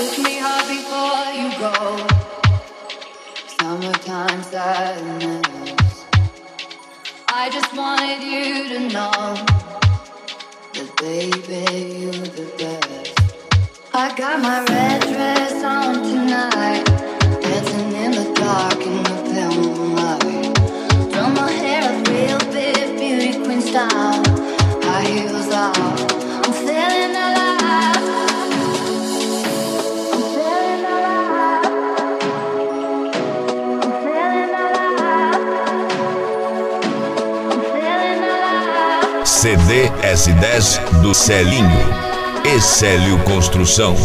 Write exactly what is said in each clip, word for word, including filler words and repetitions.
Kiss me hard before you go. Summertime sadness. I just wanted you to know that baby, you're the best. I got my red dress on tonight, dancing in the dark in the pale moonlight. Throw my hair up real big, beauty queen style. High heels off, I'm feeling alive. I'm feeling alive. I'm feeling alive. I'm feeling alive. C D S dez do Celinho e Célio Construção.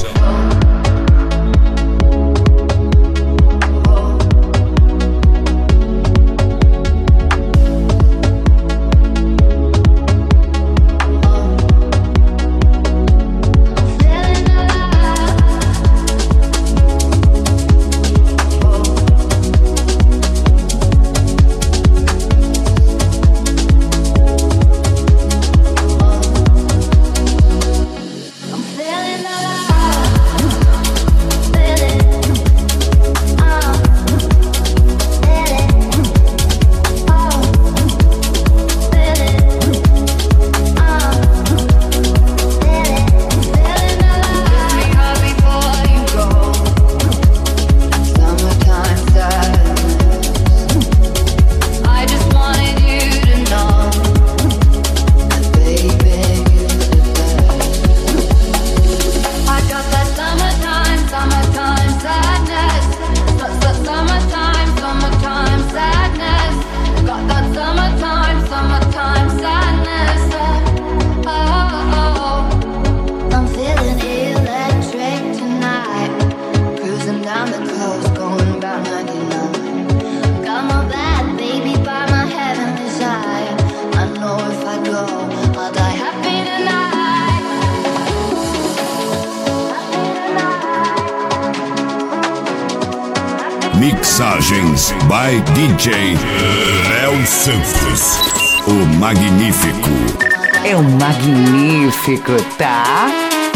Mixagens by D J Léo Santos, o Magnífico. É o Magnífico, tá?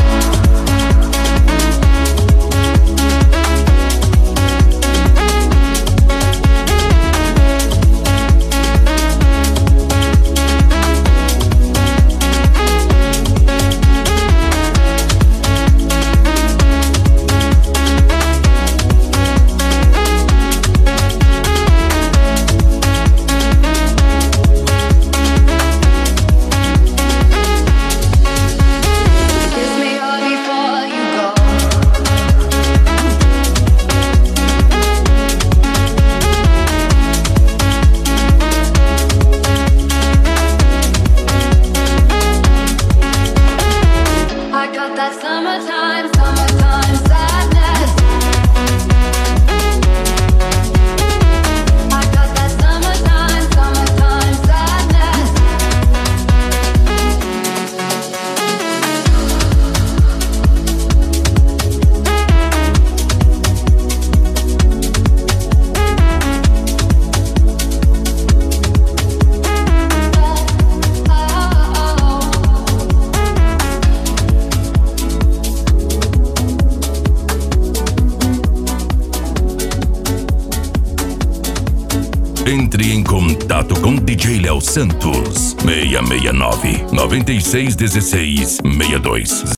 Entre em contato com D J Léo Santos, seis seis nove, nove seis um seis, seis dois.